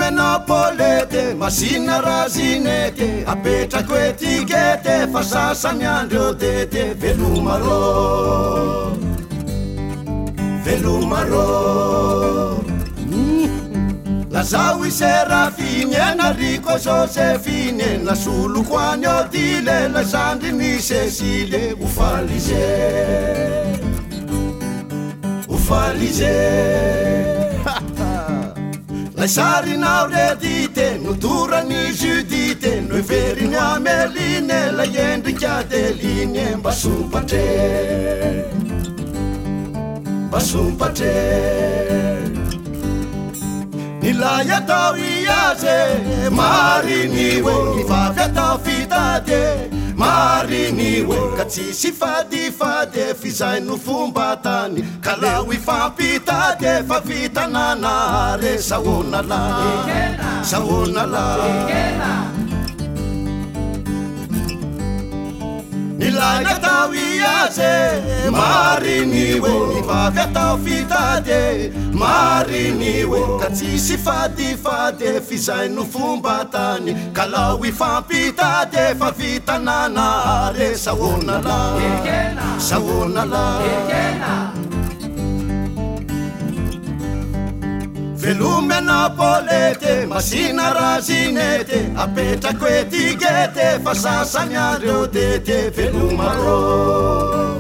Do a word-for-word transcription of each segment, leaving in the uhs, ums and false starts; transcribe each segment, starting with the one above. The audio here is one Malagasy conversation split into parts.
Velumenapolete, masina razinete, apetrako etikete, fa sasany andro tete. Velomarô, velomarô. Lazao i Serafine, Enrico Josefine, la soloko any Odile, la Sandrine Cecile, ufalize, ufalize. La sarinao redite, nuturani Judite, noi veriny Ameline, la Endrika Adeline, mbasumpatre, mbasumpatre. Nilay atao iaze, mariniwe, nivavy atao fitade, mariniwe, ka tsisy fadifade, fizay no fomba tany, ka lao ifampitade, fa vitanana re saona la, saona la. Nilay atao iaze, mariniwe, nivavy atao fitade, mariniwe, ka tsisy fadifade, fizay no fomba tany, ka lao ifampitade, fa vitanana re saona la, saona la. Velumenapolete, masina razinete, apetrako etikete, fa sasany andro tete. Velomarô,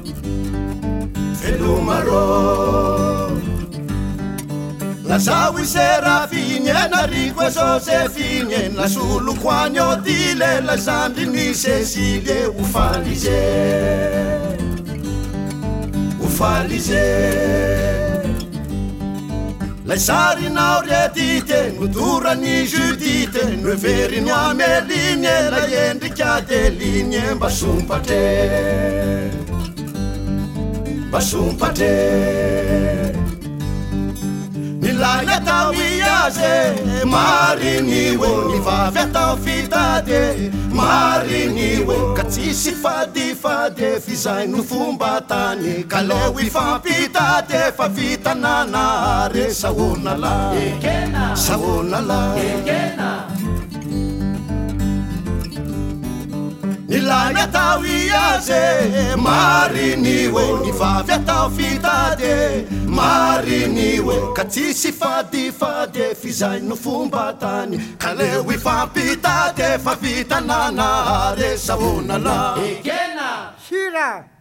velomarô. Lazao i Serafine, Enrico Josefine, la soloko any Odile, la Sandrine Cecile, ufalize, ufalize. La sarinao redite, nuturani Judite, noi veriny Ameline, la Endrika Adeline, mbasumpatre, mbasumpatre. Nilay atao iaze, mariniwe, nivavy atao fitade, mariniwe, ka tsisy fadifade, fizay no fomba tany, ka leo ifampitade, fa vitanana re saona la, saona la. Nilay atao iaze, mariniwe, nivavy atao fitade, mariniwe, ka tsisy fadifade, fizay no fomba tany, ka leo ifampitade, fa vitanana re saona la. Shira.